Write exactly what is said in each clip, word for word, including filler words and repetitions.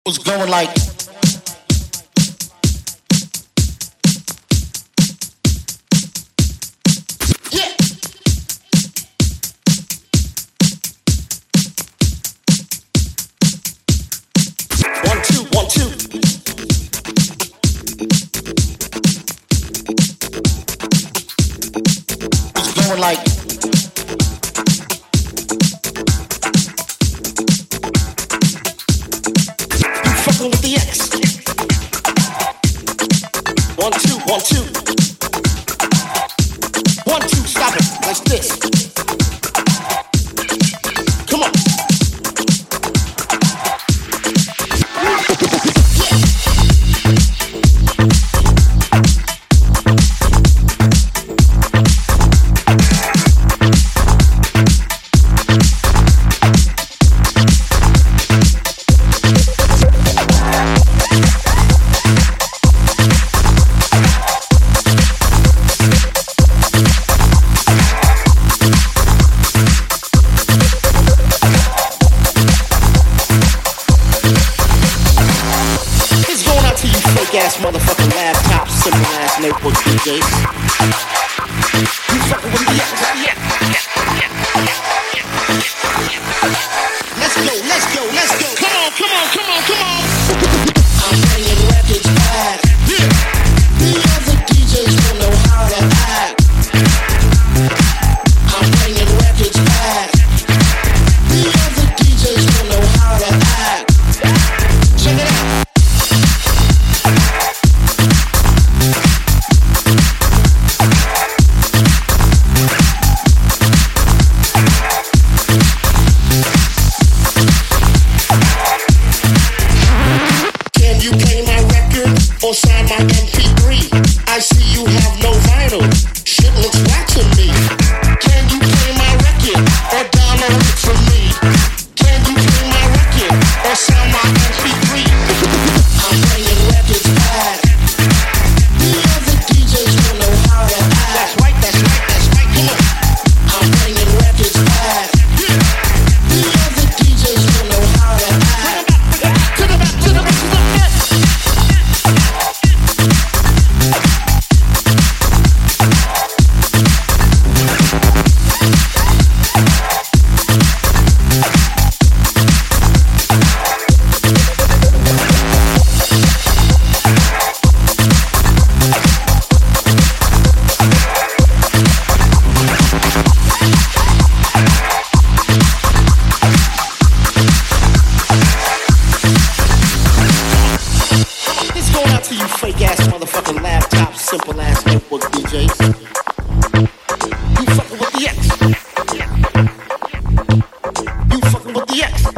was going like yeah. One two one two. It's going like with the X. One, two, one, two. One, two, stop it. Like this. Come on. Ass motherfucking laptops, simple ass notebook D Js. You fucking with the yeah, Let's go, let's go, let's go. Come on, come on, come on, come on. I'm bringing records back. Yeah. The other D Js don't know how to act. I'm bringing records back. The other D Js don't know how to act. Check it out. Or sign my M P three. I see you have no vinyl. Shit looks whack to me. Can you play my record or download it for me? Can you play my record or sign my M P three? I'm bringing records back. The other D Js don't know how to act. That's right, that's right, that's right. Come on. I'm bringing records back. The other D Js don't know how to act. To the back, to the back, to the back, to the back. To you fake ass motherfucking laptop, simple ass notebook D Js. You fucking with the X. You fucking with the X.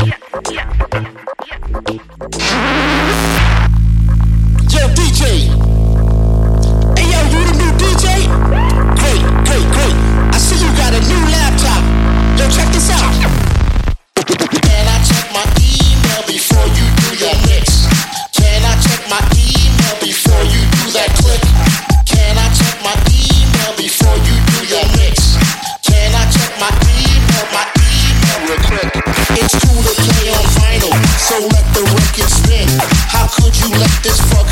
Yo, D J. Hey yo, you the new D J? Great, great, great. I see you got a new laptop. Yo, check this out. Can I check my email before you do your mix? Can I check my email before you do that click? Can I check my email before you do your mix? Can I check my email, my email real quick? It's cool to play on vinyl, so let the record spin. How could you let this fuck